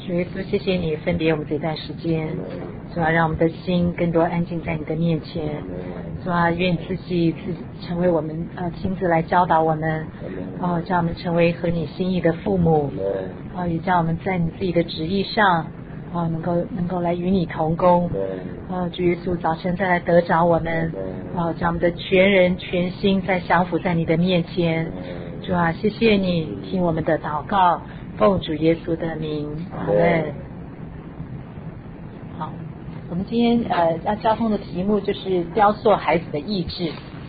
主耶稣，谢谢你分别我们这段时间，主啊，让我们的心更多安静在你的面前，主啊，愿你自己成为我们亲自来教导我们，叫我们成为合你心意的父母，也叫我们在你自己的旨意上，能够来与你同工，主耶稣，早晨再来得着我们，叫我们的全人全心再降服在你的面前，主啊，谢谢你听我们的祷告。奉主耶稣的名，阿们。好，我们今天要交通的题目就是雕塑孩子的意志。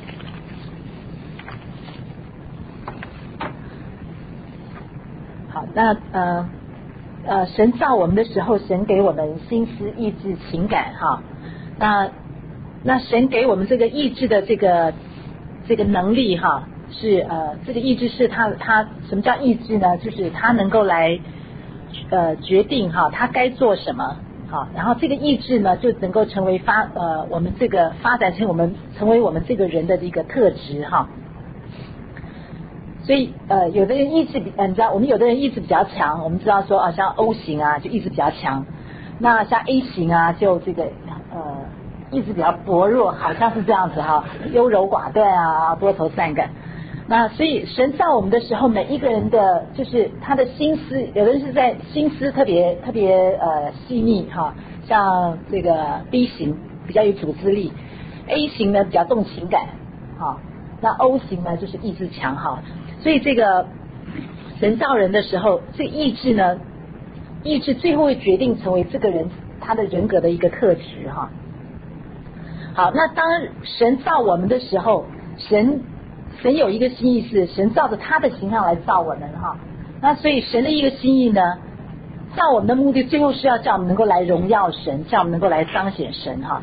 好，那神造我们的时候，神给我们心思、意志、情感哈。那神给我们这个意志的这个能力哈。是这个意志是他什么叫意志呢？就是他能够来决定哈，他该做什么好，然后这个意志呢就能够成为我们这个发展成为我们这个人的一个特质哈。所以有的人意志你知道，我们有的人意志比较强，我们知道说像 O 型啊就意志比较强，那像 A 型啊就这个意志比较薄弱，好像是这样子哈，优柔寡断啊，多愁善感。那所以神造我们的时候，每一个人的就是他的心思，有的人是在心思特别细腻哈，像这个 B 型比较有组织力， A 型呢比较重情感哈，那 O 型呢就是意志强哈。所以这个神造人的时候，这个意志最后会决定成为这个人他的人格的一个特质哈。好，那当神造我们的时候，神有一个心意是神照着他的形象来造我们哈。那所以神的一个心意呢，造我们的目的最后是要叫我们能够来荣耀神，叫我们能够来彰显神哈。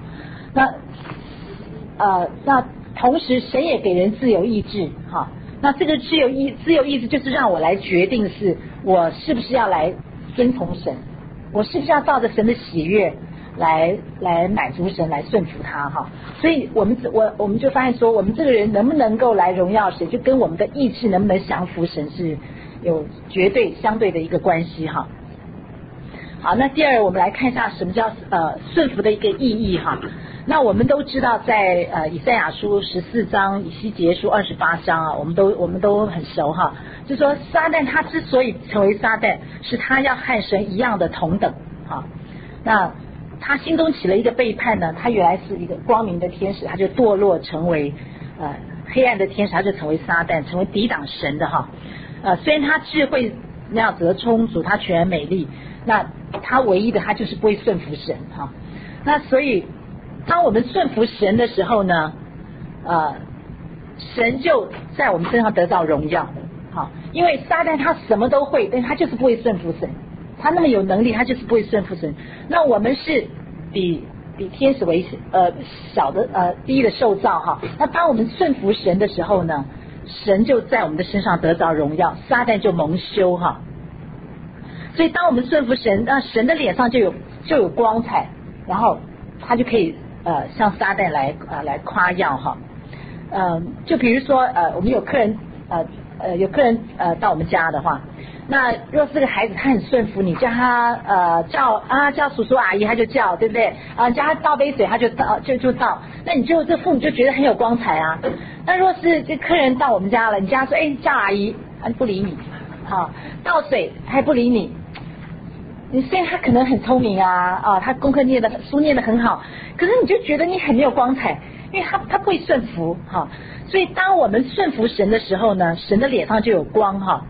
那同时神也给人自由意志哈。那这个自由意志就是让我来决定是我是不是要来遵从神，我是不是要照着神的喜悦来满足神，来顺服他哈。所以我们就发现说，我们这个人能不能够来荣耀神，就跟我们的意志能不能降服神是有绝对相对的一个关系哈。好，那第二我们来看一下什么叫顺服的一个意义哈。那我们都知道在以赛亚书14章、以西结书28章啊，我们都很熟哈。就说撒旦他之所以成为撒旦，是他要和神一样的同等哈。那他心中起了一个背叛呢，他原来是一个光明的天使，他就堕落成为黑暗的天使，他就成为撒旦，成为抵挡神的哈。虽然他智慧那样子的充足，他全然美丽，那他唯一的他就是不会顺服神哈。那所以当我们顺服神的时候呢，神就在我们身上得到荣耀好。因为撒旦他什么都会，但他就是不会顺服神，他那么有能力，他就是不会顺服神。那我们是比天使为小的低的受造哈。那当我们顺服神的时候呢，神就在我们的身上得到荣耀，撒旦就蒙羞哈。所以当我们顺服神，那神的脸上就有光彩，然后他就可以向撒旦来夸耀哈。就比如说我们有客人到我们家的话，那若是个孩子他很顺服你，叫他叫叔叔阿姨他就叫，对不对叫他倒杯水他就倒，那你这父母就觉得很有光彩啊。那若是这客人到我们家了，你叫他说叫阿姨不理你倒水还不理你，虽然他可能很聪明他功课书念得很好，可是你就觉得你很没有光彩，因为他不会顺服哈。所以当我们顺服神的时候呢，神的脸上就有光哈。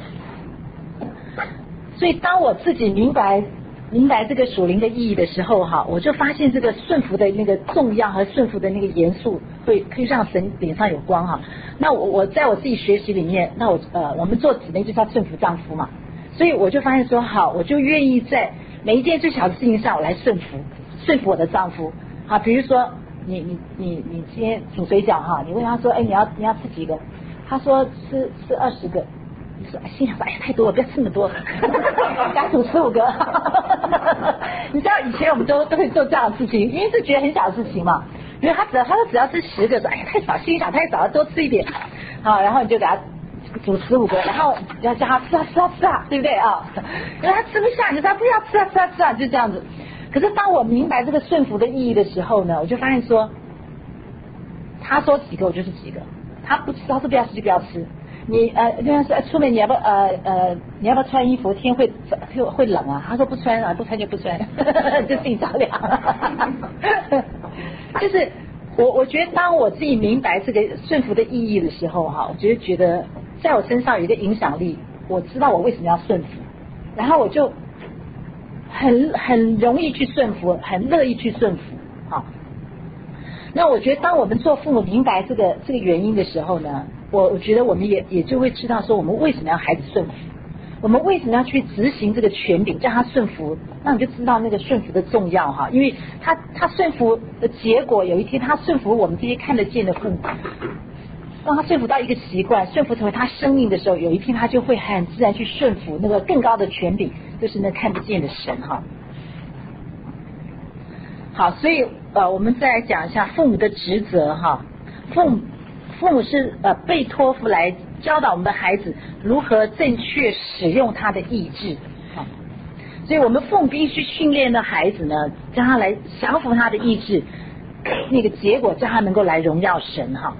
所以当我自己明白这个属灵的意义的时候哈，我就发现这个顺服的那个重要和顺服的那个严肃可以让神脸上有光哈。那我在我自己学习里面，那我们做姊妹就是要顺服丈夫嘛，所以我就发现说好，我就愿意在每一件最小的事情上我来顺服我的丈夫好。比如说你今天煮水饺哈，你问他说你要吃几个，他说吃20个，你说心想说太多了，不要吃那么多想煮15个你知道以前我们都会做这样的事情，因为是觉得很小的事情嘛，因为他说只要吃10个，说太少，心想太少了，多吃一点好，然后你就给他煮15个，然后要叫他吃啊吃啊吃啊，对不对啊？然后他吃不下，你就说不要吃啊吃啊吃啊，就这样子。可是当我明白这个顺服的意义的时候呢，我就发现说，他说几个我就是几个，他不吃，他说不要吃就不要吃。你就像是出门你要不你要不要穿衣服？天会冷啊？他说不穿啊，不穿就不穿，就自己着凉。就是我觉得当我自己明白这个顺服的意义的时候哈，我觉得在我身上有一个影响力，我知道我为什么要顺服，然后我就很容易去顺服，很乐意去顺服。好，那我觉得当我们做父母明白这个原因的时候呢，我觉得我们也就会知道说我们为什么要孩子顺服，我们为什么要去执行这个权柄，叫他顺服，那你就知道那个顺服的重要哈。因为他顺服的结果，有一天他顺服我们这些看得见的父母，当他顺服到一个习惯，顺服成为他生命的时候，有一天他就会很自然去顺服那个更高的权柄，就是那看不见的神哈。好，所以我们再来讲一下父母的职责哈。父母是被托付来教导我们的孩子如何正确使用他的意志，所以我们父母必须训练的孩子呢，叫他来降服他的意志，那个结果叫他能够来荣耀神哈。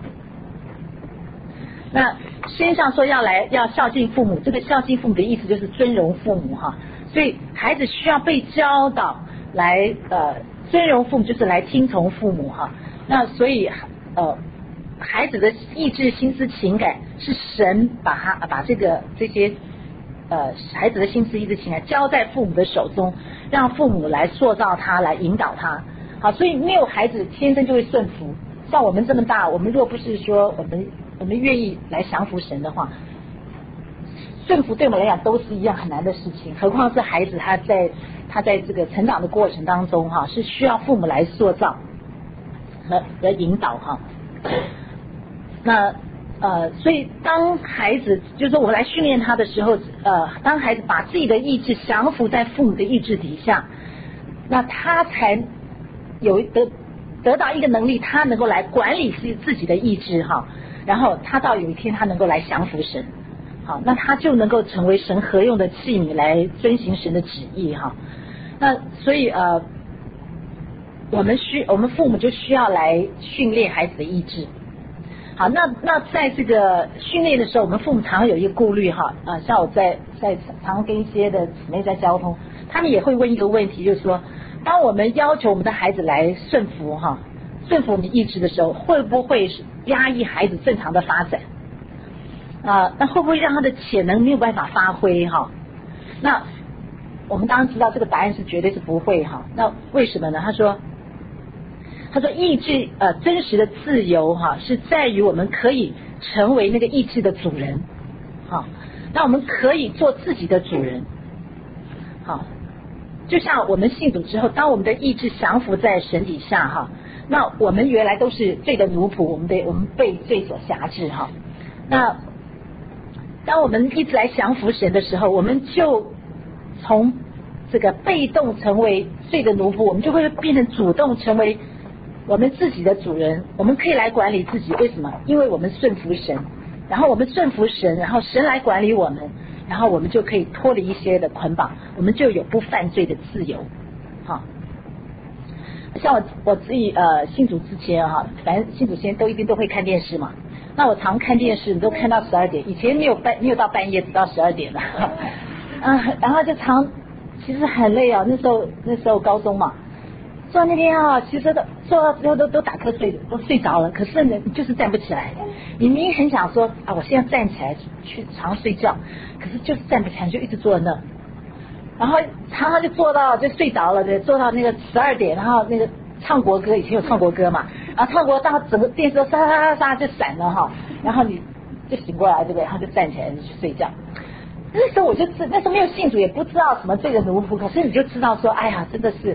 那圣经上说要孝敬父母，这个孝敬父母的意思就是尊荣父母哈，所以孩子需要被教导来尊荣父母，就是来听从父母哈。那所以孩子的意志、心思、情感是神把这些孩子的心思、意志、情感交在父母的手中，让父母来塑造他，来引导他。好，所以没有孩子天生就会顺服。像我们这么大，我们若不是说我们愿意来降服神的话，顺服对我们来讲都是一样很难的事情。何况是孩子他在这个成长的过程当中哈，是需要父母来塑造和引导哈。那所以当孩子就是说我们来训练他的时候，当孩子把自己的意志降服在父母的意志底下，那他才得到一个能力，他能够来管理自己的意志哈，然后他到有一天他能够来降服神，好，那他就能够成为神合用的器皿来遵行神的旨意哈。那所以我们父母就需要来训练孩子的意志。好，那在这个训练的时候，我们父母常有一个顾虑哈，像我在常跟一些的姊妹在交通，他们也会问一个问题，就是说，当我们要求我们的孩子来顺服我们意志的时候，会不会压抑孩子正常的发展？那会不会让他的潜能没有办法发挥哈？那我们当然知道这个答案是绝对是不会哈。那为什么呢？他说意志真实的自由哈，是在于我们可以成为那个意志的主人，好，那我们可以做自己的主人，好，就像我们信主之后，当我们的意志降服在神底下哈，那我们原来都是罪的奴仆，我们被罪所辖制哈。那当我们一直来降服神的时候，我们就从这个被动成为罪的奴仆，我们就会变成主动成为我们自己的主人，我们可以来管理自己。为什么？因为我们顺服神，然后我们顺服神，然后神来管理我们，然后我们就可以脱离一些的捆绑，我们就有不犯罪的自由。好，像我自己信主之前哈，反正信主前一定都会看电视嘛。那我常看电视，你都看到12点，以前没有到半夜，只到12点了。然后就其实很累啊，那时候高中嘛。坐那边其实坐到之后都打瞌睡，都睡着了。可是呢，你就是站不起来。你明明很想说我现在站起来去床睡觉，可是就是站不起来，就一直坐在那。然后常常就坐到就睡着了，坐到那个12点，然后那个唱国歌，以前有唱国歌嘛，然后唱国歌到整个电视都沙沙沙就闪了哈，然后你就醒过来，对不对？然后就站起来就去睡觉。那时候那时候没有信主，也不知道什么罪的奴仆，可是你就知道说，哎呀，真的是。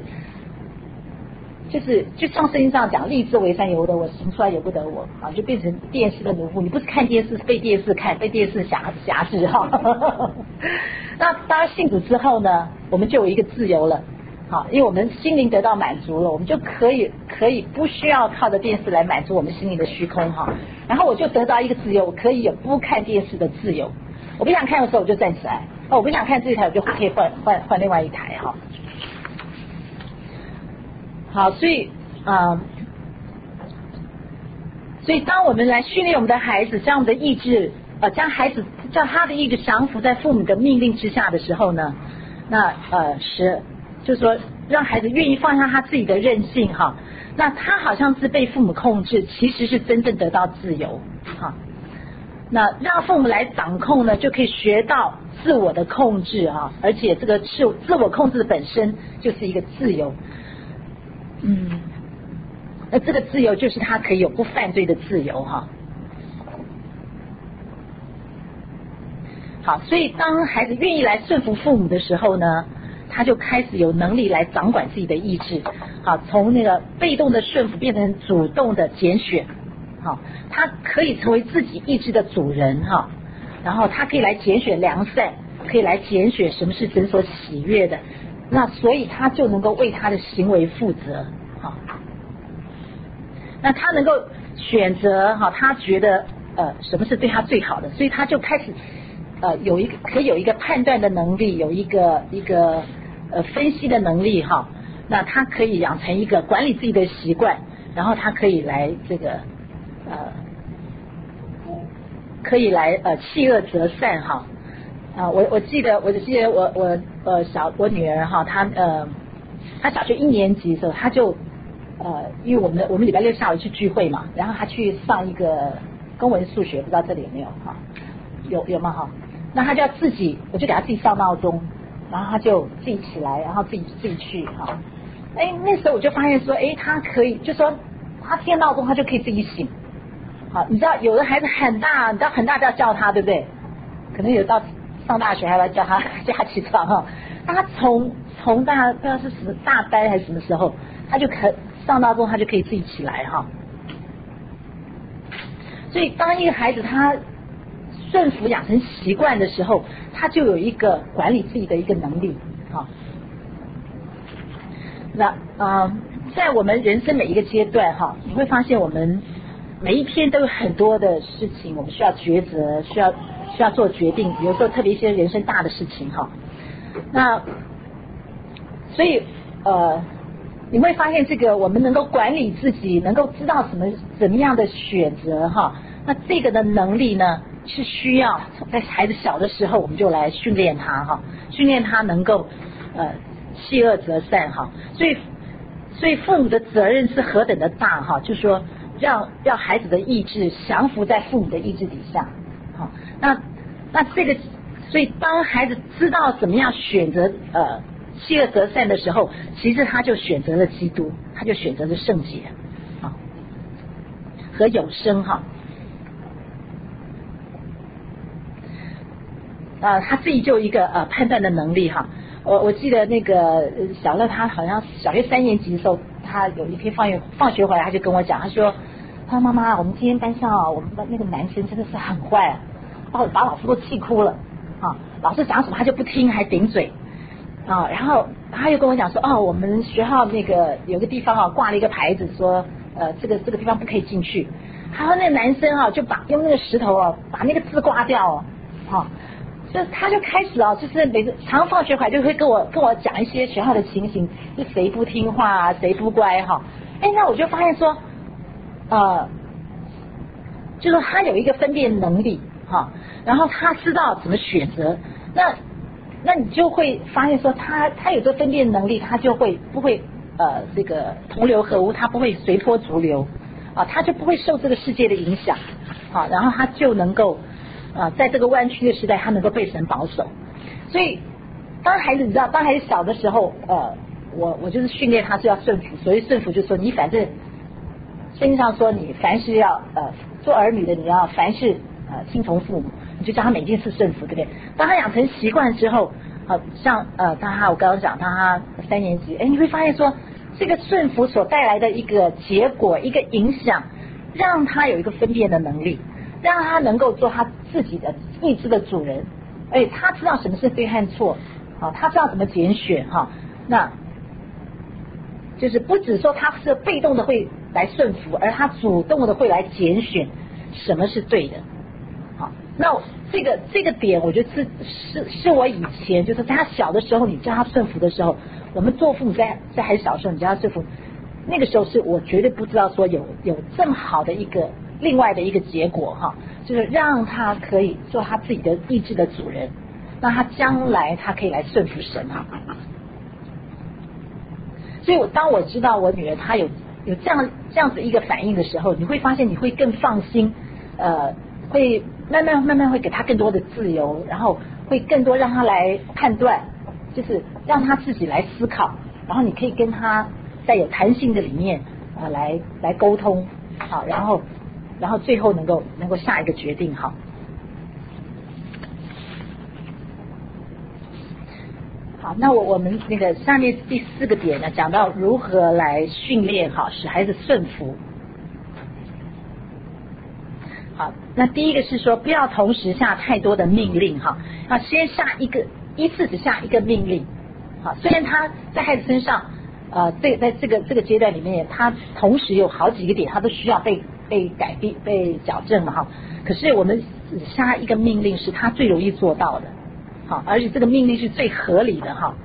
就像圣经上讲，立志为善由得我，行出来由不得我啊，就变成电视的奴仆。你不是看电视，是被电视看，被电视辖制哈。那当然信主之后呢，我们就有一个自由了。 好，因为我们心灵得到满足了，我们就可以不需要靠着电视来满足我们心灵的虚空哈。然后我就得到一个自由，我可以有不看电视的自由。我不想看的时候我就站起来，我不想看这一台我就可以换另外一台哈。好，所以当我们来训练我们的孩子，将我们的意志将孩子叫他的意志降服在父母的命令之下的时候呢，那就是说让孩子愿意放下他自己的任性哈，那他好像是被父母控制，其实是真正得到自由哈。那让父母来掌控呢，就可以学到自我的控制哈，而且这个自我控制本身就是一个自由。那这个自由就是他可以有不犯罪的自由哈。好，所以当孩子愿意来顺服父母的时候呢，他就开始有能力来掌管自己的意志。好，从那个被动的顺服变成主动的拣选。好，他可以成为自己意志的主人哈。然后他可以来拣选良善，可以来拣选什么是神所喜悦的。那所以他就能够为他的行为负责。好，那他能够选择哈，他觉得什么是对他最好的，所以他就开始可以有一个判断的能力，有一个分析的能力哈。那他可以养成一个管理自己的习惯，然后他可以来这个弃恶择善哈。我记得我女儿哈，她小学1年级的时候，她就因为我们礼拜六下午去聚会嘛，然后她去上一个公文数学，不知道这里有没有哈？有吗哈？那她就要自己，我就给她自己上闹钟，然后她就自己起来，然后自己去哈。那时候我就发现说，她可以，就说她听闹钟，她就可以自己醒。好，你知道有的孩子很大，你知道很大就要叫他，对不对？可能有到上大学还要叫他起床哈。那他从大不知道是什么大班还是什么时候，他就上闹钟，他就可以自己起来哈。所以当一个孩子他顺服养成习惯的时候，他就有一个管理自己的一个能力哈。那在我们人生每一个阶段哈，你会发现我们每一天都有很多的事情，我们需要抉择，需要做决定。有时候特别一些人生大的事情哈。那所以你会发现这个我们能够管理自己，能够知道怎么样的选择哈。那这个的能力呢，是需要在孩子小的时候我们就来训练他哈，训练他能够弃恶择善哈。所以父母的责任是何等的大哈，就是说让孩子的意志降服在父母的意志底下。好，那这个，所以当孩子知道怎么样选择弃恶择善的时候，其实他就选择了基督，他就选择了圣洁和永生哈。他自己就有一个判断的能力哈。我记得那个小乐他好像小学3年级的时候，他有一天放学回来，他就跟我讲，他说妈妈，我们今天班上我们的那个男生真的是很坏把老师都气哭了老师讲什么他就不听，还顶嘴然后他又跟我讲说我们学校那个有个地方挂了一个牌子说这个地方不可以进去。他说那个男生就用那个石头把那个字刮掉就他就开始就是每次常放学回来就会跟我讲一些学校的情形，是谁不听话谁不乖那我就发现说就是他有一个分辨能力然后他知道怎么选择。那你就会发现说他有这分辨能力，他就不会这个同流合污，他不会随波逐流他就不会受这个世界的影响然后他就能够在这个弯曲的时代，他能够被神保守。所以当孩子小的时候我就是训练他是要顺服。所谓顺服就是说你反正圣经上说你凡事要做儿女的你要凡事听从父母，你就叫他每件事顺服，对不对？当他养成习惯之后像我刚刚讲他3年级你会发现说这个顺服所带来的一个结果一个影响，让他有一个分辨的能力，让他能够做他自己的意志的主人。他知道什么是对和错他知道怎么拣选那就是不只说他是被动的会来顺服，而他主动的会来拣选什么是对的。好，那这个点，我觉得是我以前就是在他小的时候，你叫他顺服的时候，我们做父母在孩子小的时候，你叫他顺服，那个时候是我绝对不知道说有这么好的另外的一个结果哈，就是让他可以做他自己的意志的主人，那他将来他可以来顺服神哈。所以当我知道我女儿她有这样子一个反应的时候，你会发现你会更放心，会慢慢会给她更多的自由，然后会更多让她来判断，就是让她自己来思考，然后你可以跟她在有弹性的里面来沟通，好，然后最后能够下一个决定好。好，那我们那个下面第4个点呢，讲到如何来训练好使孩子顺服。好，那第一个是说不要同时下太多的命令哈，要先下一次只下一个命令。好，虽然他在孩子身上在这个阶段里面，他同时有好几个点他都需要被改变被矫正嘛哈，可是我们只下一个命令是他最容易做到的。好，而且这个命令是最合理的哈。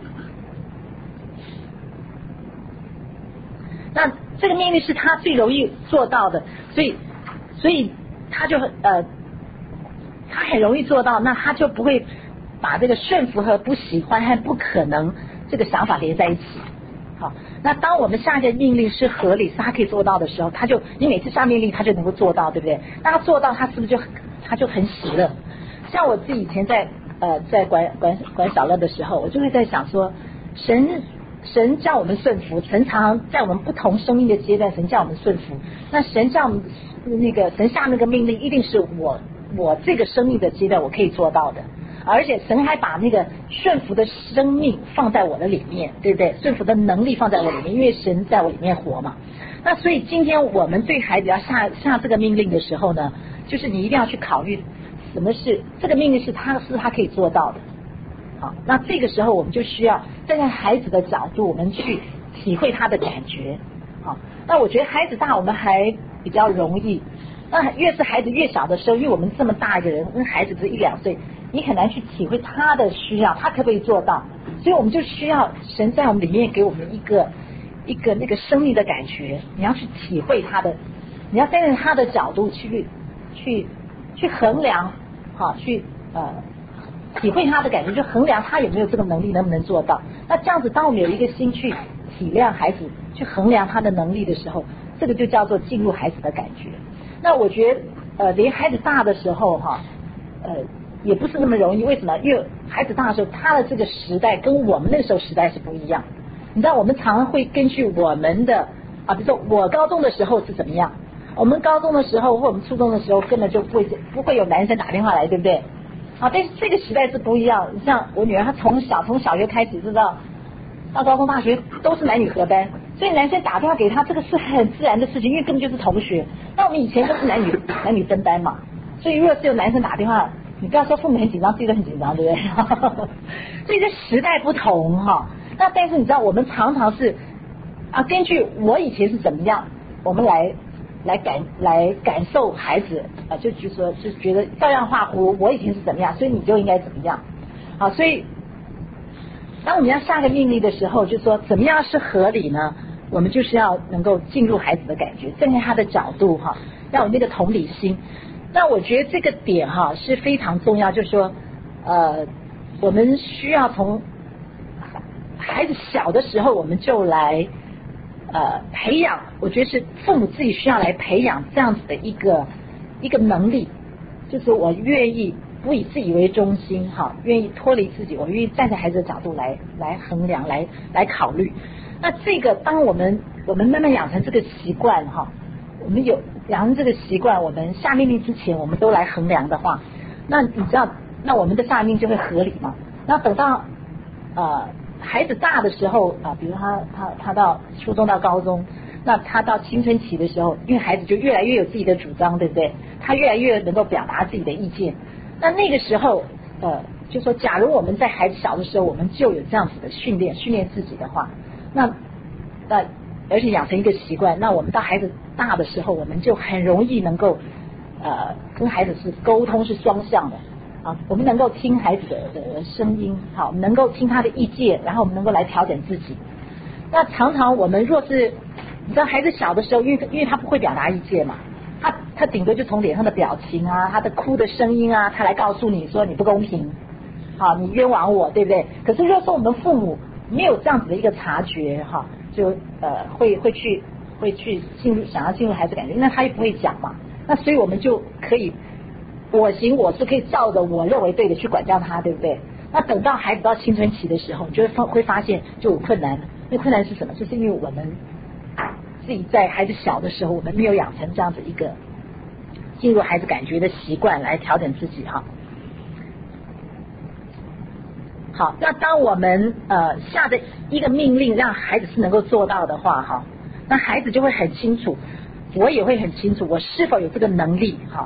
那这个命令是他最容易做到的，所以他就他很容易做到，那他就不会把这个顺服和不喜欢和不可能这个想法连在一起。好，那当我们下一个命令是合理，是他可以做到的时候，你每次下命令他就能够做到，对不对？那他做到，他是不是他就很喜乐？像我自己以前在管小乐的时候，我就会在想说，神叫我们顺服，神常在我们不同生命的阶段，神叫我们顺服。那神叫我们神下那个命令，一定是我这个生命的阶段我可以做到的，而且神还把那个顺服的生命放在我的里面，对不对？顺服的能力放在我里面，因为神在我里面活嘛。那所以今天我们对孩子要下这个命令的时候呢，就是你一定要去考虑。什么是这个命令是他可以做到的。好，那这个时候我们就需要站在孩子的角度，我们去体会他的感觉。好，那我觉得孩子大我们还比较容易，那越是孩子越小的时候，因为我们这么大一个人，跟孩子只1、2岁，你很难去体会他的需要，他可不可以做到？所以我们就需要神在我们里面给我们一个那个生命的感觉，你要去体会他的，你要站在他的角度去衡量。好，去体会他的感觉，就衡量他有没有这个能力，能不能做到。那这样子，当我们有一个心去体谅孩子，去衡量他的能力的时候，这个就叫做进入孩子的感觉。那我觉得连孩子大的时候哈，也不是那么容易。为什么？因为孩子大的时候，他的这个时代跟我们那个时候时代是不一样。你知道，我们常常会根据我们的比如说我高中的时候是怎么样。我们高中的时候或我们初中的时候根本就不会有男生打电话来，对不对？但是这个时代是不一样。像我女儿，她从小学开始知道到高中大学都是男女合班，所以男生打电话给她这个是很自然的事情，因为根本就是同学。那我们以前都是男女分班嘛，所以如果是有男生打电话，你不要说父母很紧张，自己都很紧张，对不对？所以这时代不同哈。那但是你知道，我们常常是根据我以前是怎么样，我们来感受孩子就觉得照样画我以前是怎么样，所以你就应该怎么样。好，所以当我们要下个命令的时候，就说怎么样是合理呢？我们就是要能够进入孩子的感觉，站在他的角度哈，要有那个同理心。那我觉得这个点哈是非常重要，就是说我们需要从孩子小的时候我们就来培养，我觉得是父母自己需要来培养这样子的一个能力，就是我愿意不以自己为中心哈，愿意脱离自己，我愿意站在孩子的角度来衡量来考虑。那这个当我们慢慢养成这个习惯哈，我们有养成这个习惯，我们下命令之前我们都来衡量的话，那你知道，那我们的下命令就会合理嘛。那等到孩子大的时候比如他到初中到高中，那他到青春期的时候，因为孩子就越来越有自己的主张，对不对？他越来越能够表达自己的意见。那个时候就说假如我们在孩子小的时候我们就有这样子的训练自己的话，那而且养成一个习惯，那我们到孩子大的时候，我们就很容易能够跟孩子是沟通是双向的啊，我们能够听孩子的声音，好，能够听他的意见，然后我们能够来调整自己。那常常我们若是你知道孩子小的时候，因为他不会表达意见嘛，他顶多就从脸上的表情啊，他的哭的声音啊，他来告诉你说你不公平，好，你冤枉我，对不对？可是若说我们父母没有这样子的一个察觉哈，就会去想要进入孩子感觉，那他也不会讲嘛，那所以我们就可以我行我素，可以照着我认为对的去管教他，对不对？那等到孩子到青春期的时候，你就会发现就有困难了。那困难是什么？就是因为我们自己在孩子小的时候，我们没有养成这样子一个进入孩子感觉的习惯来调整自己哈。好，那当我们下的一个命令让孩子是能够做到的话哈，那孩子就会很清楚，我也会很清楚我是否有这个能力哈，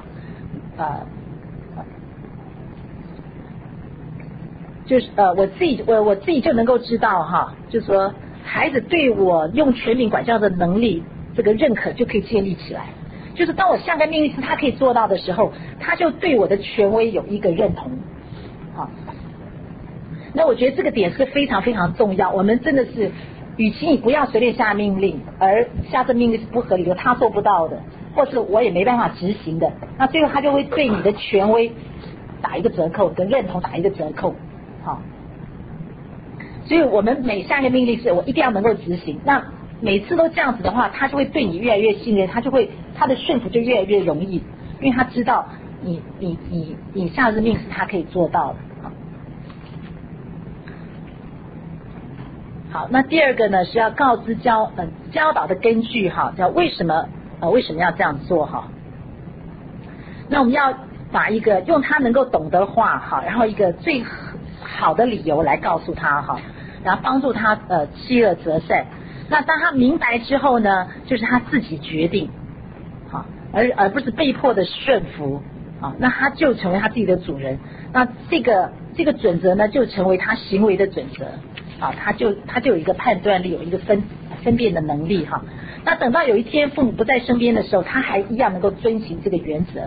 就是我自己就能够知道哈，就是说孩子对我用全民管教的能力这个认可就可以建立起来，就是当我下个命令是他可以做到的时候，他就对我的权威有一个认同，好，那我觉得这个点是非常非常重要。我们真的是，与其你不要随便下命令，而下这命令是不合理的，他做不到的，或是我也没办法执行的，那最后他就会对你的权威打一个折扣，跟认同打一个折扣，好。所以我们每下一个命令是我一定要能够执行，那每次都这样子的话，他就会对你越来越信任，他的顺服就越来越容易，因为他知道你下的命是他可以做到的。好，那第二个呢是要告知教导的根据哈，叫为什么要这样做哈。那我们要把一个用他能够懂得话哈，然后一个最好的理由来告诉他哈，然后帮助他弃恶择善。那当他明白之后呢，就是他自己决定，好，而不是被迫的顺服啊，那他就成为他自己的主人。那这个准则呢，就成为他行为的准则啊，他就有一个判断力，有一个分辨的能力哈。那等到有一天父母不在身边的时候，他还一样能够遵循这个原则。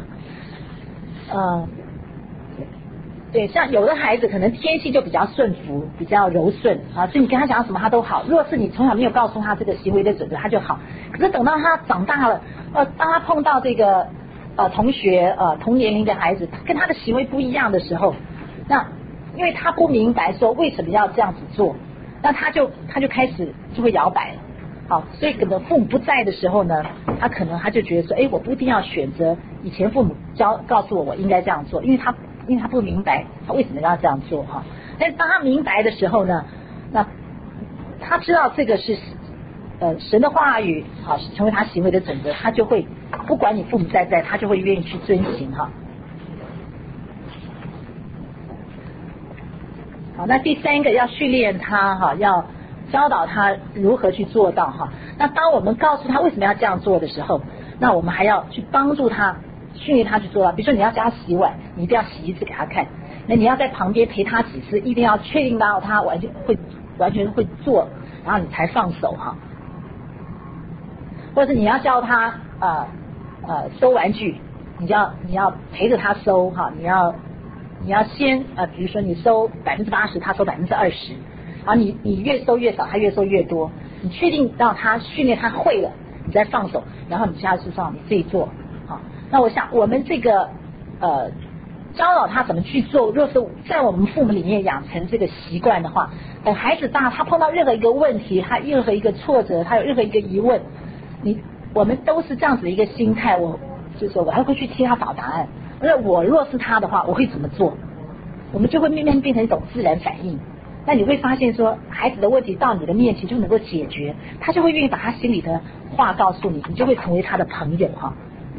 对，像有的孩子可能天性就比较顺服，比较柔顺啊，所以你跟他讲什么他都好。如果是你从小没有告诉他这个行为的准则，他就好。可是等到他长大了，当他碰到这个同学同年龄的孩子，跟他的行为不一样的时候，那因为他不明白说为什么要这样子做，那他就开始就会摇摆了。好，所以可能父母不在的时候呢，他就觉得说，哎，我不一定要选择以前父母告诉我应该这样做，因为他不明白他为什么要这样做哈。但是当他明白的时候呢，那他知道这个是神的话语，好，成为他行为的准则，他就会不管你父母在，他就会愿意去遵行哈。好，那第三个要训练他哈，要教导他如何去做到哈。那当我们告诉他为什么要这样做的时候，那我们还要去帮助他，训练他去做到。比如说你要教他洗碗，你一定要洗一次给他看。那你要在旁边陪他几次，一定要确定到他完全会做，然后你才放手哈。或者是你要教他收玩具，你要陪着他收哈，你要先比如说你收80%，他收20%，然后你越收越少，他越收越多，你确定让他训练他会了，你再放手，然后你下次上你自己做。好，那我想我们这个教导他怎么去做，若是在我们父母里面养成这个习惯的话，等孩子大，他碰到任何一个问题，他任何一个挫折，他有任何一个疑问，我们都是这样子的一个心态，就是说我还会去替他找答案。而我若是他的话，我会怎么做？我们就会慢慢变成一种自然反应。那你会发现说，孩子的问题到你的面前就能够解决，他就会愿意把他心里的话告诉你，你就会成为他的朋友哈。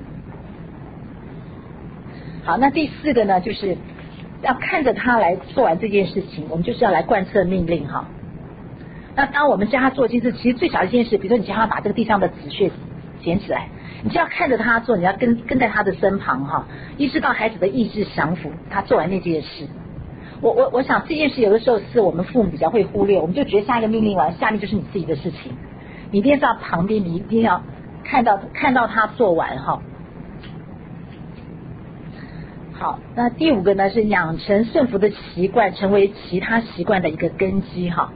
好，那第四个呢，就是要看着他来做完这件事情，我们就是要来贯彻命令哈。那当我们教他做一件事，其实最小的一件事，比如说你教他把这个地上的纸屑捡起来，你就要看着他做，你要跟在他的身旁哈，一直到孩子的意志降服，他做完那件事。我想这件事有的时候是我们父母比较会忽略，我们就觉得下一个命令完，下面就是你自己的事情。 你一定在旁边，你一定要看到他做完哈。好，那第5个呢是养成顺服的习惯，成为其他习惯的一个根基哈。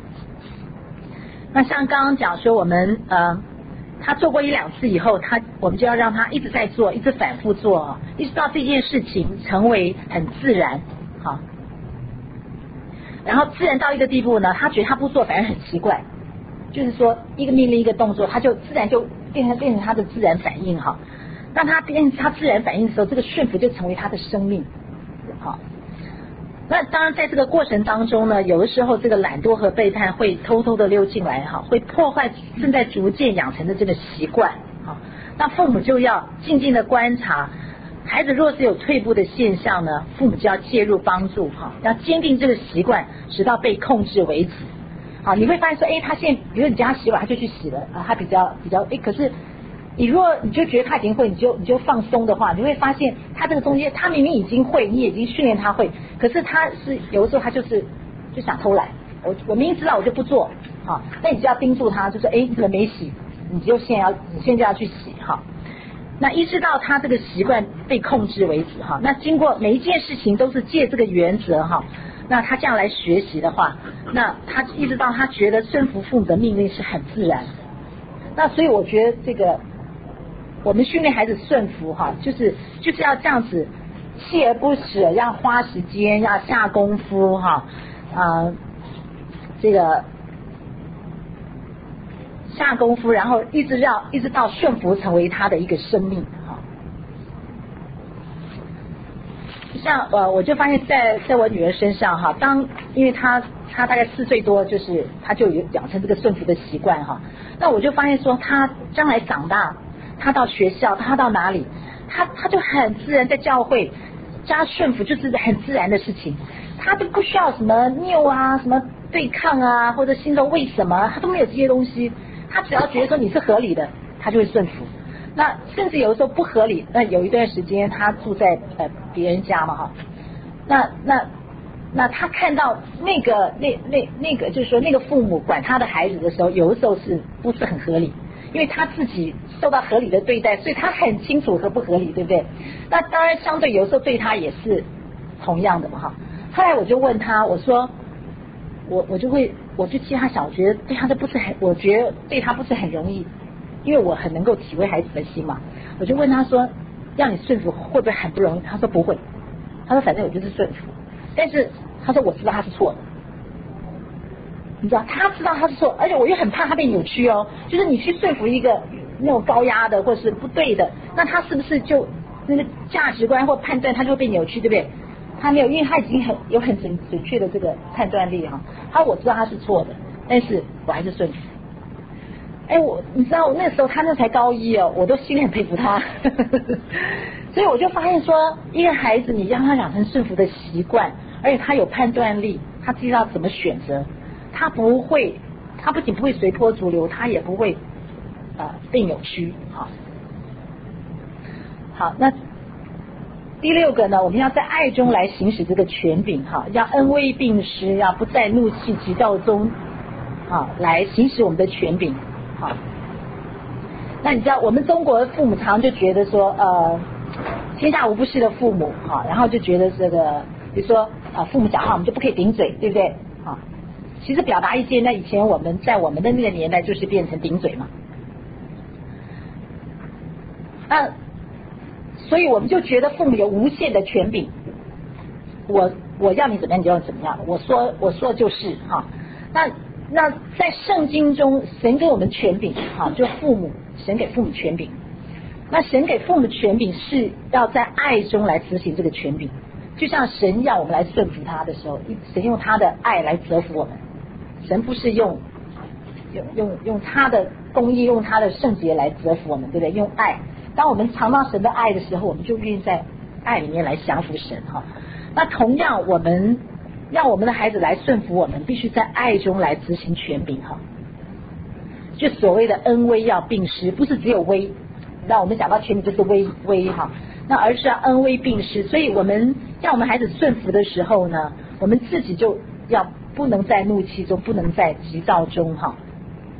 那像刚刚讲说我们他做过1、2次以后，我们就要让他一直在做，一直反复做，一直到这件事情成为很自然好。然后自然到一个地步呢，他觉得他不做反而很奇怪，就是说一个命令一个动作，他就自然就变成他的自然反应哈。让他变成他自然反应的时候，这个顺服就成为他的生命好。那当然在这个过程当中呢，有的时候这个懒惰和背叛会偷偷的溜进来哈，会破坏正在逐渐养成的这个习惯好。那父母就要静静的观察孩子，若是有退步的现象呢，父母就要介入帮助哈，要坚定这个习惯直到被控制为止好。你会发现说他现在比如你叫他洗碗他就去洗了他比较可是你就觉得他已经会，你就放松的话，你会发现他这个中间他明明已经会，你已经训练他会，可是他是有的时候他就想偷懒，我明明知道我就不做好，那你就要盯住他，就说你怎么没洗，你现在就要去洗哈。那一直到他这个习惯被控制为止哈。那经过每一件事情都是借这个原则哈，那他这样来学习的话，那他一直到他觉得顺服父母的命令是很自然。那所以我觉得这个我们训练孩子顺服哈，就是要这样子锲而不舍，要花时间，要下功夫哈这个下功夫，然后一直到顺服成为他的一个生命哈。像我就发现在我女儿身上哈，因为她大概4岁多，就是她就有养成这个顺服的习惯哈。那我就发现说，她将来长大，她到学校，她到哪里，她就很自然，在教会加顺服就是很自然的事情，她都不需要什么拗啊，什么对抗啊，或者心中为什么，她都没有这些东西。她只要觉得说你是合理的，她就会顺服。那甚至有的时候不合理，那有一段时间她住在别人家嘛哈，那她看到那个就是说那个父母管他的孩子的时候，有的时候不是很合理，因为他自己受到合理的对待，所以他很清楚合不合理，对不对？那当然相对有时候对他也是同样的嘛哈。后来我就问他，我说我就替他想，我觉得对他我觉得对他不是很容易，因为我很能够体会孩子的心嘛。我就问他说，让你顺服会不会很不容易？他说不会，他说反正我就是顺服，但是他说我知道他是错的，你知道他知道他是错，而且我又很怕他被扭曲哦，就是你去说服一个那种高压的或者是不对的，那他是不是就那个价值观或判断他就会被扭曲，对不对？他没有，因为他已经有很准确的这个判断力哈。他我知道他是错的，但是我还是顺服。你知道我那时候他那才高1哦，我都心里很佩服他。所以我就发现说，一个孩子你让他养成顺服的习惯，而且他有判断力，他知道怎么选择，他不仅不会随波逐流，他也不会被扭曲。好，那第6个呢，我们要在爱中来行使这个权柄哈，要恩威并施，要不在怒气急躁中来行使我们的权柄。好，那你知道我们中国的父母常常就觉得说天下无不是的父母哈，然后就觉得这个比如说父母讲话我们就不可以顶嘴，对不对？其实表达意见，那以前我们在我们的那个年代就是变成顶嘴嘛。所以我们就觉得父母有无限的权柄，我要你怎么样你就要怎么样，我说就是哈。那在圣经中，神给我们权柄就神给父母权柄。那神给父母权柄是要在爱中来执行这个权柄，就像神要我们来顺服他的时候，神用他的爱来折服我们。神不是用他的公义，用他的圣洁来折服我们，对不对？用爱。当我们尝到神的爱的时候，我们就愿意在爱里面来降服神哈。那同样，我们让我们的孩子来顺服我们，必须在爱中来执行权柄哈。就所谓的恩威要并施，不是只有威。那我们讲到权柄就是威哈，那而是要恩威并施。所以我们让我们孩子顺服的时候呢，我们自己就要不能在怒气中，不能在急躁中哈。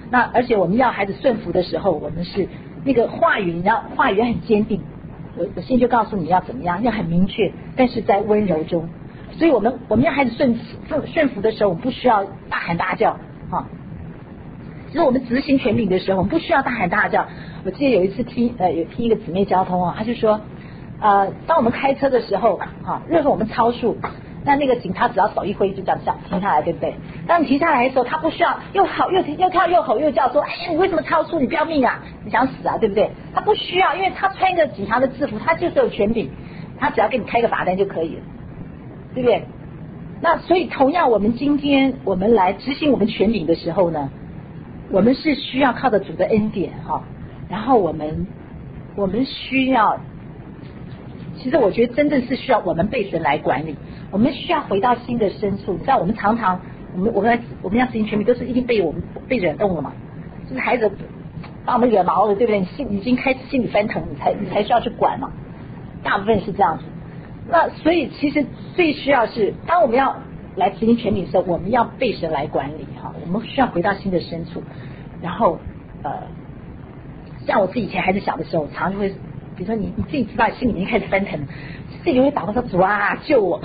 那而且我们要孩子顺服的时候，我们是那个话语，话语很坚定。我现在就告诉你要怎么样，要很明确，但是在温柔中。所以我们要孩子顺服的时候，我们不需要大喊大叫啊。就是我们执行权柄的时候，我们不需要大喊大叫。我记得有一次听一个姊妹交通啊，他就说当我们开车的时候啊，如果我们超速，那个警察只要手一挥就这样停下来，对不对？当你停下来的时候，他不需要又跳又吼又叫说，哎呀你为什么超速？你不要命啊？你想死啊？对不对？他不需要，因为他穿一个警察的制服，他就是有权柄，他只要给你开个罚单就可以了，对不对？那所以同样，我们今天我们来执行我们权柄的时候呢，我们是需要靠着主的恩典哈，然后我们需要，其实我觉得真正是需要我们被神来管理，我们需要回到心的深处。你知道，我们常常我们要执行权柄，都是一定被我们被惹动了嘛，就是孩子把我们惹毛了，对不对？你已经开始心里翻腾，你才需要去管嘛，大部分是这样子。那所以其实最需要是，当我们要来执行权柄的时候，我们要被神来管理哈，我们需要回到心的深处，然后像我自己以前孩子小的时候，常常就会，比如说你自己知道心里面开始翻腾，自己就会祷告说主啊救我，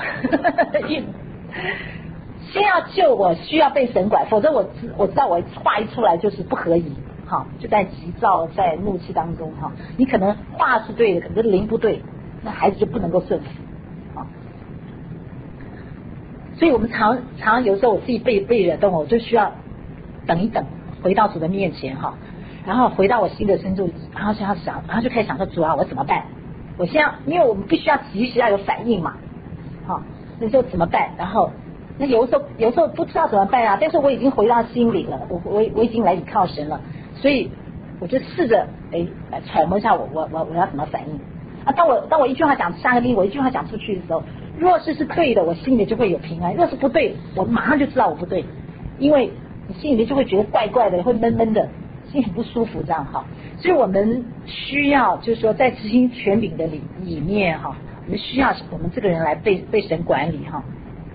先要救我，需要被神管，否则我知道我话一出来就是不合宜，哈，就在急躁在怒气当中哈，你可能话是对的，可是灵不对，那孩子就不能够顺服。所以我们常有时候我自己被惹动，我就需要等一等，回到主的面前哈，然后回到我心的深处，然后就开始想说主啊，我怎么办？我现在因为我们必须要及时要有反应嘛，好，那时候怎么办？然后那有时候不知道怎么办啊，但是我已经回到心里了，我已经来倚靠神了，所以我就试着来揣摩一下我要怎么反应啊。当我一句话讲下个命，我一句话讲出去的时候。若是对的，我心里就会有平安；若是不对，我马上就知道我不对，因为你心里面就会觉得怪怪的，会闷闷的，心很不舒服，这样哈。所以我们需要，就是说，在执行权柄的里面哈，我们需要我们这个人来被神管理哈。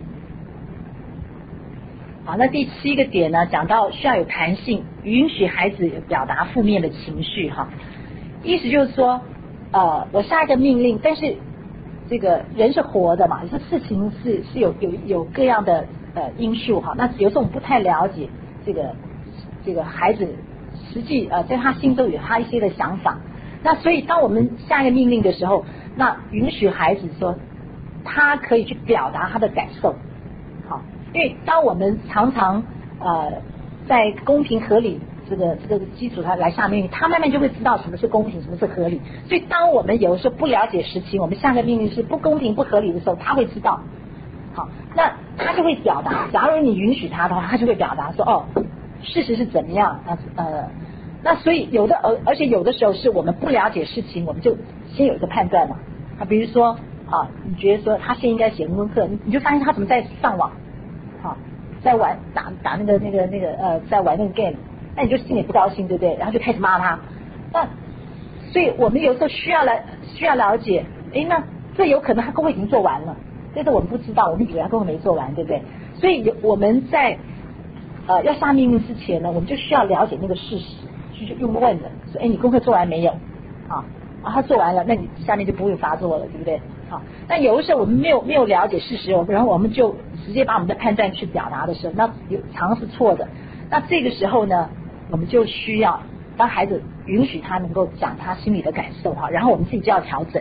好，那第7个点呢，讲到需要有弹性，允许孩子表达负面的情绪哈。意思就是说，我下一个命令，但是。这个人是活的嘛，这事情是有各样的因素哈。那有时候我们不太了解这个孩子实际在他心中有他一些的想法。那所以当我们下一个命令的时候，那允许孩子说他可以去表达他的感受，好，因为当我们常常在公平合理。这个基础他来下命令，他慢慢就会知道什么是公平，什么是合理。所以当我们有的时候不了解实情，我们下个命令是不公平不合理的时候，他会知道。好，那他就会表达。假如你允许他的话，他就会表达说事实是怎么样。那所以而且有的时候是我们不了解事情，我们就先有一个判断嘛。比如说你觉得说他现在应该写功课，你就发现他怎么在上网，在玩打那个在玩那个 game。那你就心里不高兴，对不对？然后就开始骂他。那所以我们有时候需要了解，那这有可能他功课已经做完了，但是我们不知道，我们以为他功课没做完，对不对？所以我们在要下命令之前呢，我们就需要了解那个事实，去用问的，说你功课做完没有？他做完了，那你下面就不会发作了，对不对？好，那有的时候我们没有了解事实，然后我们就直接把我们的判断去表达的时候，那常常是错的。那这个时候呢？我们就需要当孩子允许他能够讲他心里的感受哈，然后我们自己就要调整。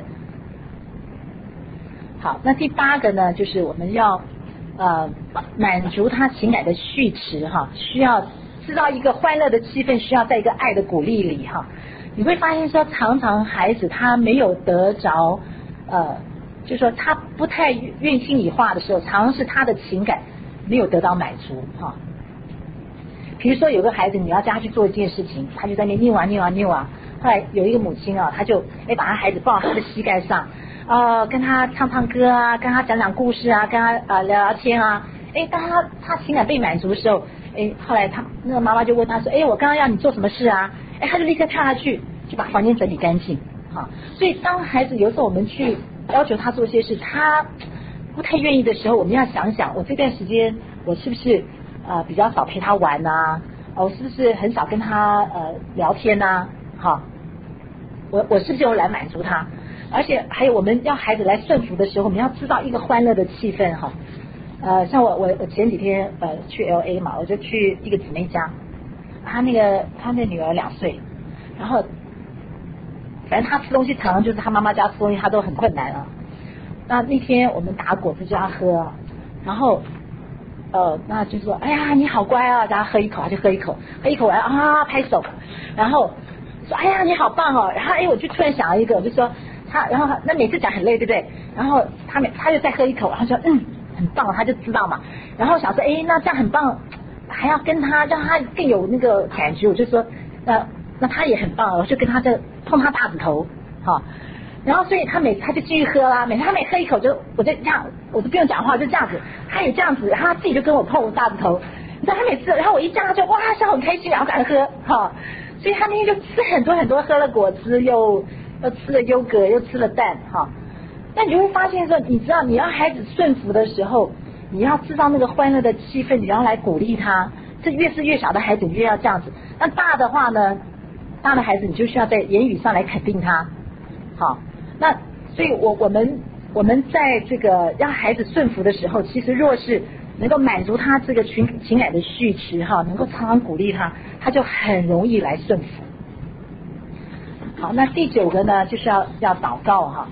好，那第8个呢，就是我们要满足他情感的续持哈，需要制造一个欢乐的气氛，需要在一个爱的鼓励里哈。你会发现说，常常孩子他没有得着就是说他不太愿心里话的时候，常常是他的情感没有得到满足哈。比如说有个孩子，你要叫他去做一件事情，他就在那扭啊。后来有一个母亲他就把他孩子抱到他的膝盖上，跟他唱歌啊，跟他讲故事啊，跟他聊天啊。当他情感被满足的时候，后来那个妈妈就问他说，我刚刚要你做什么事啊？他就立刻跳下去，就把房间整理干净。所以当孩子有时候我们去要求他做些事，他不太愿意的时候，我们要想想，我这段时间我是不是比较少陪他玩啊， 我是不是很少跟他聊天啊？哈，我是不是有来满足他？而且还有我们要孩子来顺服的时候，我们要制造一个欢乐的气氛哈。像我前几天去 LA 嘛，我就去一个姊妹家，她那女儿2岁，然后反正她吃东西常常就是她妈妈家吃东西她都很困难啊。那天我们打果汁叫她喝，然后那就说哎呀你好乖啊，叫她喝一口，她就喝一口，喝一口完啊拍手，然后说哎呀你好棒哦，然后我就突然想了一个，我就说然后那每次讲很累对不对？然后他就再喝一口，然后说很棒，他就知道嘛。然后想说那这样很棒，还要跟他让他更有那个感觉，我就说那他也很棒，我就跟他在碰他大指头哈。然后所以他就继续喝啦，他每喝一口我就这样，我都不用讲话，就这样子，他也这样子，然后他自己就跟我碰我大指头。你知道他每次，然后我一这样他就哇笑很开心，然后赶快喝哈。所以他那天就吃很多很多，喝了果汁又吃了优格，又吃了蛋哈。那你就会发现说，你知道你要孩子顺服的时候，你要制造那个欢乐的气氛，你要来鼓励他。这越是越小的孩子，你越要这样子。那大的话呢，大的孩子你就需要在言语上来肯定他。好，那所以我们在这个让孩子顺服的时候，其实若是能够满足他这个情感的需求哈，能够常常鼓励他，他就很容易来顺服。好，那第9个呢，就是要祷告哈。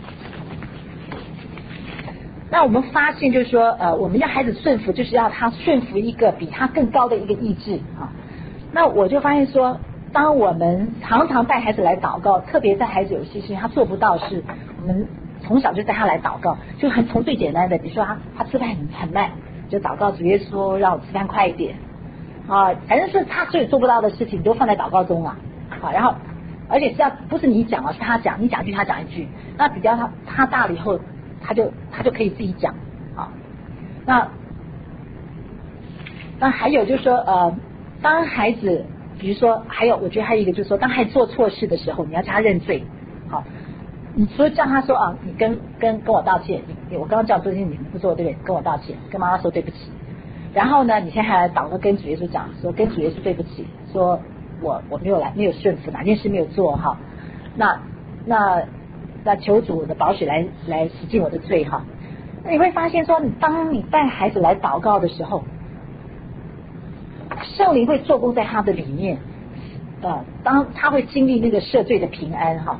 那我们发现就是说我们要孩子顺服，就是要他顺服一个比他更高的一个意志哈。那我就发现说，当我们常常带孩子来祷告，特别在孩子有些事情他做不到事，我们从小就带他来祷告，就从最简单的，比如说他吃饭很慢，就祷告主耶稣让我吃饭快一点啊，反正是他所有做不到的事情都放在祷告中啊。好，然后而且不是你讲是他讲，你讲一句他讲一句，那比较他大了以后，他就可以自己讲啊。那还有就是说当孩子比如说我觉得还有一个就是说，当孩子做错事的时候，你要叫他认罪。好，你除了叫他说你跟我道歉，我刚刚叫这些你不做对不对？跟我道歉，跟妈妈说对不起。然后呢，你现在还祷告跟主耶稣讲，说跟主耶稣对不起，说我没有顺服，哪件事没有做哈。那求主的宝血来洗净我的罪哈。那你会发现说，当你带孩子来祷告的时候，圣灵会做工在他的里面，当他会经历那个赦罪的平安哈。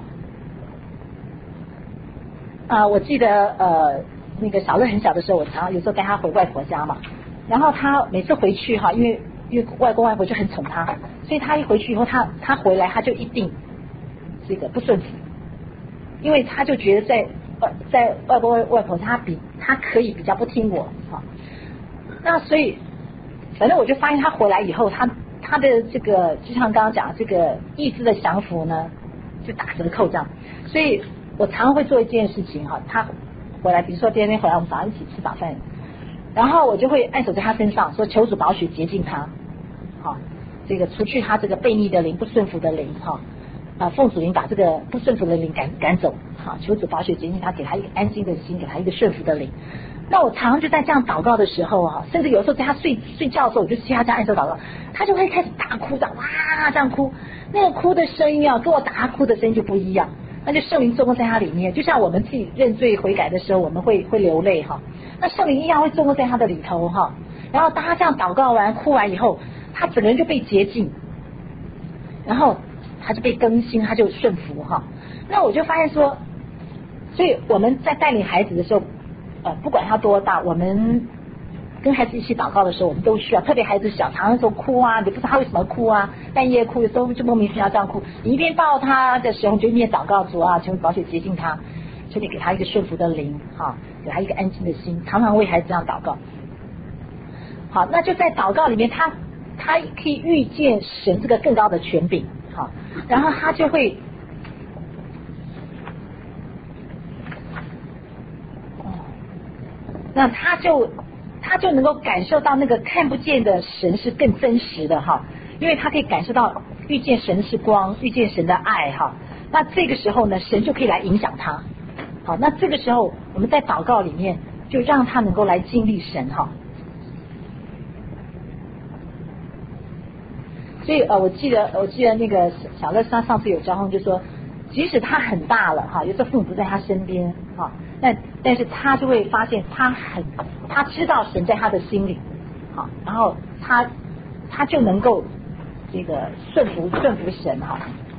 我记得那个小乐很小的时候，我常常有时候带他回外婆家嘛，然后他每次回去哈，因为外公外婆就很宠他，所以他一回去以后，他回来他就一定这个不顺服，因为他就觉得在外公外婆他可以比较不听我哈。那所以反正我就发现他回来以后，他的这个就像刚刚讲这个意志的降服呢，就打折扣这样。所以我常常会做一件事情哈，他回来，比如说第二天回来，我们早上一起吃早饭，然后我就会按手在他身上，说求主宝血洁净他，好，这个除去他这个悖逆的灵、不顺服的灵哈，奉主灵把这个不顺服的灵赶走，好，求主宝血洁净他，给他一个安心的心，给他一个顺服的灵。那我常常就在这样祷告的时候甚至有时候在他睡觉的时候，我就去他家按手祷告，他就会开始大哭的，哇这样哭，那个哭的声音跟我打他哭的声音就不一样。那就圣灵做工在他里面，就像我们自己认罪悔改的时候，我们会流泪哈，那圣灵一样会做工在他的里头哈。然后当他这样祷告完哭完以后，他整个人就被洁净，然后他就被更新，他就顺服哈。那我就发现说，所以我们在带领孩子的时候，不管他多大，我们跟孩子一起祷告的时候，我们都需要，特别孩子小，常常说哭你不知道他为什么哭半夜哭，有时候就莫名其妙这样哭。你一边抱他的时候，就一边祷告主求宝血洁净他，求你给他一个顺服的灵给他一个安静的心，常常为孩子这样祷告。好，那就在祷告里面，他可以遇见神这个更高的权柄然后他就会那他就能够感受到那个看不见的神是更真实的因为他可以感受到遇见神是光，遇见神的爱那这个时候呢，神就可以来影响他。好，那这个时候我们在祷告里面就让他能够来经历神所以我记得那个小乐上次有交通就说，即使他很大了哈，有时候父母不在他身边哈，但是他就会发现他知道神在他的心里，好，然后他就能够这个顺服神哈。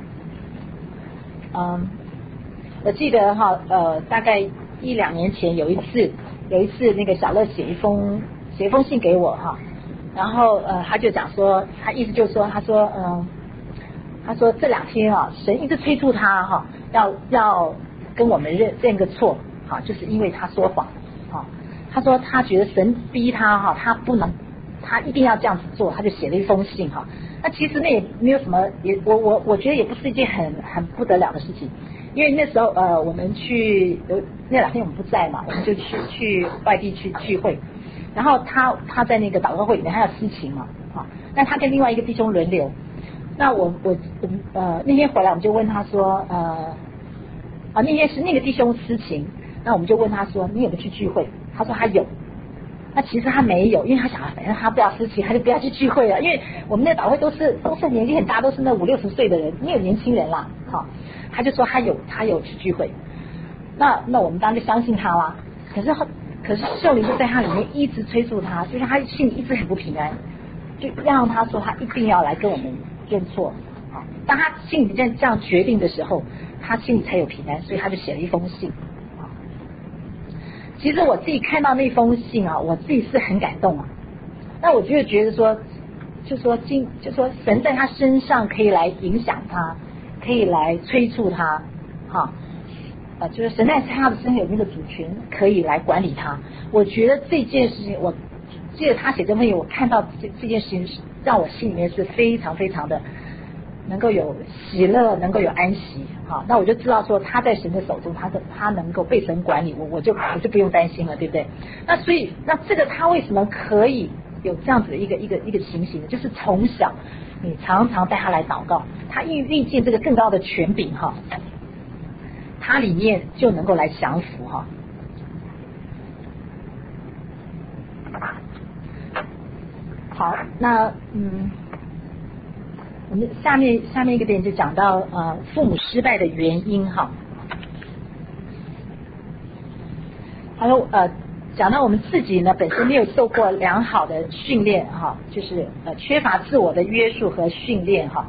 我记得哈大概1-2年前有一次那个小乐写一封信给我哈。然后他就讲说，他意思就是说，他说这2天啊，神一直催促他哈，要跟我们认个错，哈，就是因为他说谎，哈，他说他觉得神逼他哈，他不能，他一定要这样子做，他就写了一封信哈。那其实那也没有什么，我觉得也不是一件很不得了的事情，因为那时候我们那2天我们不在嘛，我们就去外地去聚会。然后他在那个祷告会里面，他有私情嘛，啊，那他跟另外一个弟兄轮流。那我那天回来我们就问他说，那天是那个弟兄私情，那我们就问他说，你有没有去聚会？他说他有。那其实他没有，因为他想反正他不要私情，他就不要去聚会了，因为我们那祷会都是年纪很大，都是那50-60岁的人，没有年轻人啦，哈。他就说他有去聚会。那我们当然就相信他啦。可是圣灵就在他里面一直催促他，就像他心里一直很不平安，就让他说他一定要来跟我们认错。当他心里这样决定的时候，他心里才有平安，所以他就写了一封信。其实我自己看到那封信啊，我自己是很感动啊。那我就觉得说，就说神在他身上可以来影响他，可以来催促他，哈。就是神在他的身上有那个主权，可以来管理他。我觉得这件事情，我记得他写这封信，我看到这件事情，让我心里面是非常非常的能够有喜乐，能够有安息。好，那我就知道说他在神的手中，他能够被神管理，我就不用担心了，对不对？那所以那这个他为什么可以有这样子的一个情形呢？就是从小你常常带他来祷告，他遇见这个更高的权柄哈。他里面就能够来降服哈。好，那我们下面一个点就讲到父母失败的原因哈。他说讲到我们自己呢本身没有受过良好的训练哈，就是缺乏自我的约束和训练哈。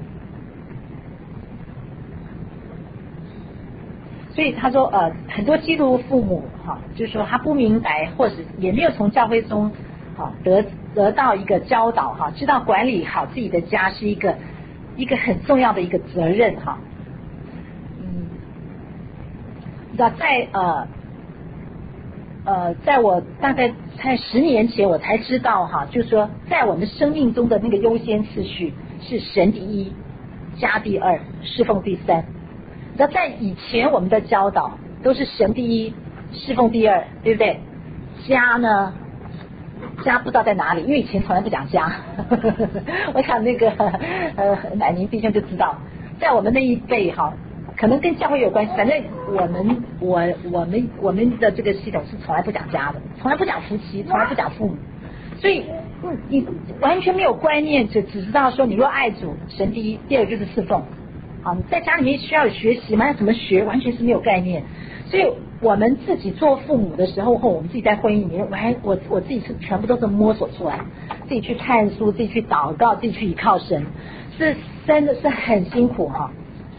所以他说很多基督父母哈，就是说他不明白，或者也没有从教会中得到一个教导哈，知道管理好自己的家是一个很重要的一个责任哈。你知道在我大概在10年前我才知道哈，就是说在我们生命中的那个优先次序是神第一，家第二，侍奉第三。那在以前我们的教导都是神第一，侍奉第二，对不对？家呢？家不知道在哪里，因为以前从来不讲家。我想那个乃宁弟兄就知道，在我们那一辈哈，可能跟教会有关系，反正我们的这个系统是从来不讲家的，从来不讲夫妻，从来不讲父母，所以你完全没有观念，只知道说你若爱主，神第一，第二就是侍奉。好，你在家里面需要有学习吗？要怎么学？完全是没有概念。所以我们自己做父母的时候，或我们自己在婚姻里面，我自己是全部都是摸索出来，自己去看书，自己去祷告，自己去依靠神，是真的是很辛苦哈。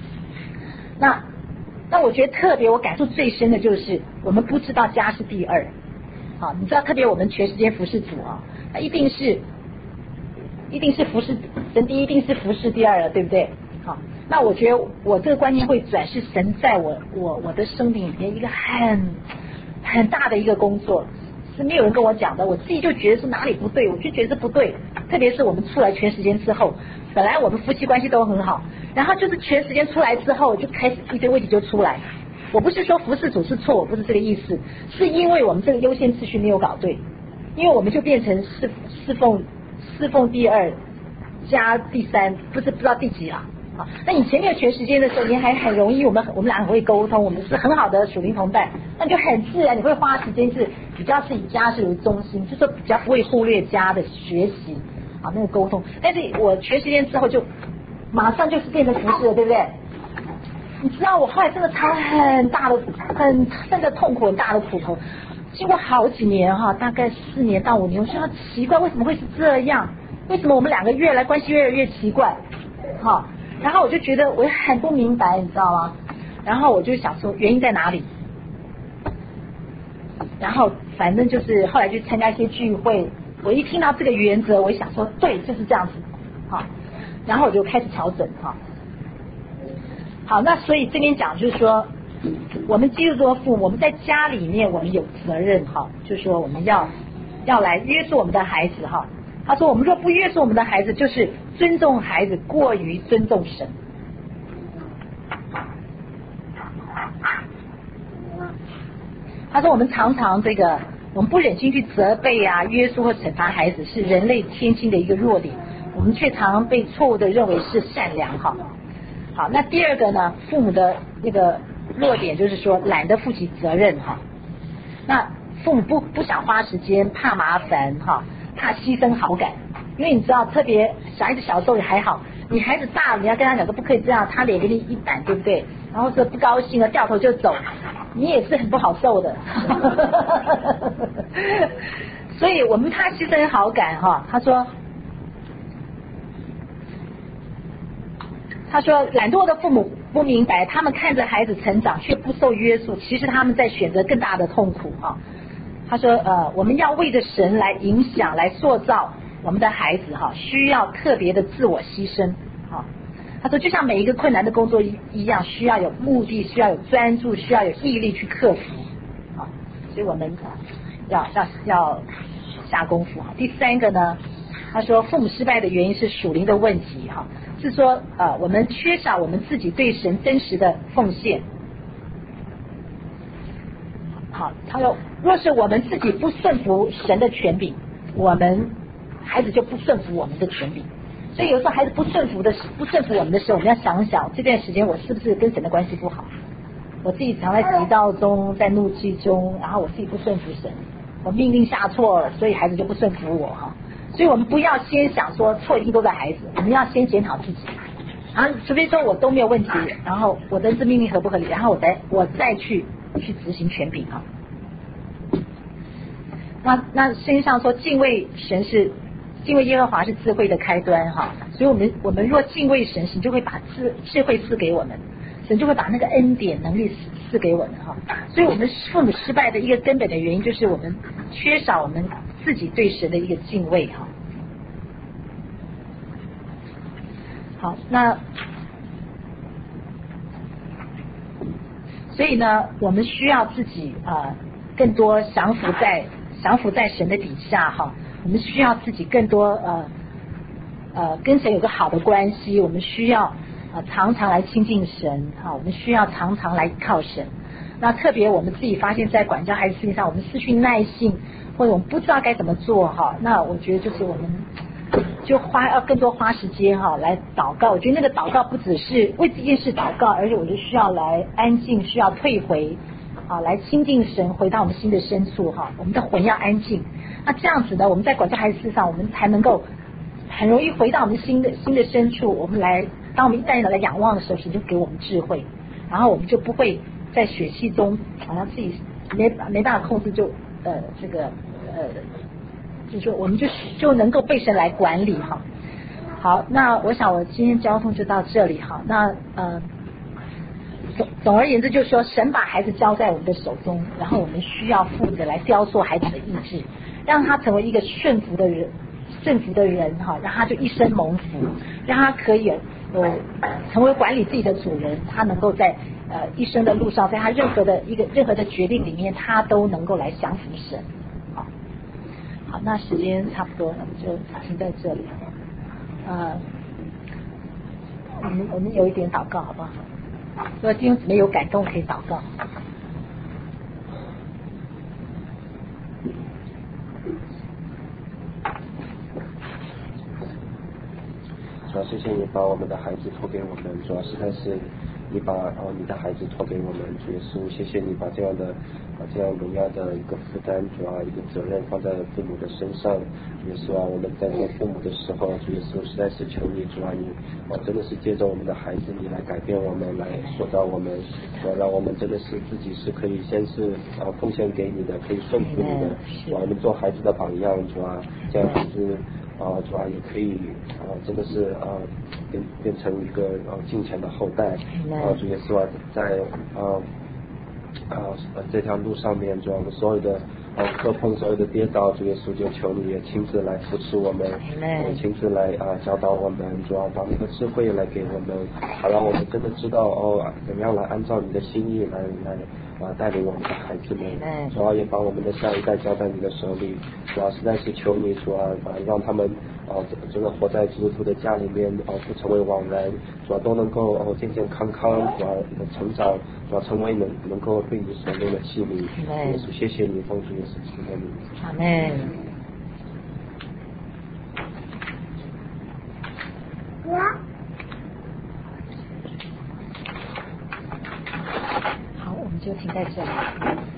那我觉得特别我感触最深的就是我们不知道家是第二。好，你知道特别我们全时间服侍主啊，那一定是服侍神第一，一定是服侍第二了，对不对？好，那我觉得我这个观念会转，是神在我的生命里面一个很大的一个工作，是没有人跟我讲的，我自己就觉得是哪里不对，我就觉得是不对。特别是我们出来全时间之后，本来我们夫妻关系都很好，然后就是全时间出来之后，就开始一堆问题就出来。我不是说服侍主是错，我不是这个意思，是因为我们这个优先次序没有搞对，因为我们就变成侍奉第二加第三，不知道第几了。那你前面全时间的时候，你还很容易，我们俩很会沟通，我们是很好的属灵同伴，那就很自然，你会花时间是比较是以家事为中心，就说比较不会忽略家的学习啊那个沟通。但是我全时间之后就马上就是变成服侍了，对不对？你知道我后来真的尝很大的很那个痛苦很大的苦头，经过好几年哈，大概4年到5年，我觉得奇怪为什么会是这样？为什么我们2个越来关系越来越奇怪？好，然后我就觉得我很不明白，你知道吗？然后我就想说原因在哪里？然后反正就是后来去参加一些聚会，我一听到这个原则，我想说对，就是这样子，好，然后我就开始调整哈。好，那所以这边讲就是说，我们基督徒的父母，我们在家里面我们有责任哈，就是说我们要来约束我们的孩子哈。他说我们若不约束我们的孩子，就是尊重孩子过于尊重神。他说我们常常我们不忍心去责备啊、约束或惩罚孩子，是人类天性的一个弱点，我们却常常被错误的认为是善良哈。好，那第二个呢，父母的那个弱点就是说懒得负起责任哈。那父母不想花时间，怕麻烦哈，怕牺牲好感，因为你知道，特别小孩子小时候也还好，你孩子大了，你要跟他讲说不可以这样，他脸给你一板，对不对？然后说不高兴了，掉头就走，你也是很不好受的。所以我们怕牺牲好感哈，他说懒惰的父母不明白，他们看着孩子成长却不受约束，其实他们在选择更大的痛苦哈。他说我们要为着神来影响来塑造我们的孩子哈，需要特别的自我牺牲哈。他说就像每一个困难的工作一样，需要有目的，需要有专注，需要有毅力去克服啊。所以我们要下功夫哈。第3个呢，他说父母失败的原因是属灵的问题哈，是说我们缺少我们自己对神真实的奉献。好，他说若是我们自己不顺服神的权柄，我们孩子就不顺服我们的权柄。所以有时候孩子不顺服我们的时候，我们要想想这段时间我是不是跟神的关系不好，我自己常在急躁中，在怒气中，然后我自己不顺服神，我命令下错了，所以孩子就不顺服我哈。所以我们不要先想说错一定都在孩子，我们要先检讨自己，然后除非说我都没有问题，然后我的这命令合不合理，然后我再去执行权柄哈。那圣经上说敬畏耶和华是智慧的开端哈，所以我们若敬畏神，神就会把智慧赐给我们，神就会把那个恩典能力赐给我们哈。所以我们父母失败的一个根本的原因就是我们缺少我们自己对神的一个敬畏哈。好，那所以呢，我们需要自己更多降服在神的底下哈。我们需要自己更多跟神有个好的关系，我们需要常常来亲近神哈，我们需要常常来靠神。那特别我们自己发现在管教孩子事情上，我们失去耐性，或者我们不知道该怎么做哈，那我觉得就是我们就要更多花时间哈来祷告。我觉得那个祷告不只是为这件事祷告，而且我就需要来安静，需要退回来亲近神，回到我们心的深处哈，我们的魂要安静。那这样子呢，我们在管教孩子事上，我们才能够很容易回到我们心的深处。我们当我们一旦来仰望的时候，神就给我们智慧，然后我们就不会在血气中好像自己没办法控制，就是说我们就能够被神来管理哈。好，那我想我今天交通就到这里哈。那总而言之就是说，神把孩子交在我们的手中，然后我们需要负责来雕塑孩子的意志，让他成为一个顺服的人哈，让他就一生蒙福，让他可以成为管理自己的主人，他能够在一生的路上，在他任何的决定里面，他都能够来降服神。好，那时间差不多了，我们就停在这里。我们有一点祷告好不好？如果弟兄姊妹有感动，可以祷告。 主要谢谢你把我们的孩子托给我们，主要实在是你把你的孩子托给我们，主耶稣，谢谢你把这样的这样荣耀的一个负担，主要一个责任放在父母的身上。也是我们在做父母的时候，主耶稣实在是求你，主啊你真的是借着我们的孩子，你来改变我们，来塑造我们，让我们真的是自己是可以先是奉献给你的，可以顺服你的，我们做孩子的榜样，主啊这样子是主啊也可以真的是变成一个敬虔的后代。主耶稣在这条路上面，主要所有的磕碰，所有的跌倒，主耶稣就求你也亲自来扶持我们，亲自来教导我们，主要把那个智慧来给我们，好让我们真的知道怎么样来按照你的心意来带领我们的孩子们，主要也把我们的下一代交在你的手里，主要实在是求你，主要让他们真的活在基督徒的家里面，不成为枉然，主要都能够健健康康，主要成长，主要成为能够被你所用的器皿。耶稣，谢谢你，奉主耶稣基督的名。 阿门。好，我们就停在这里。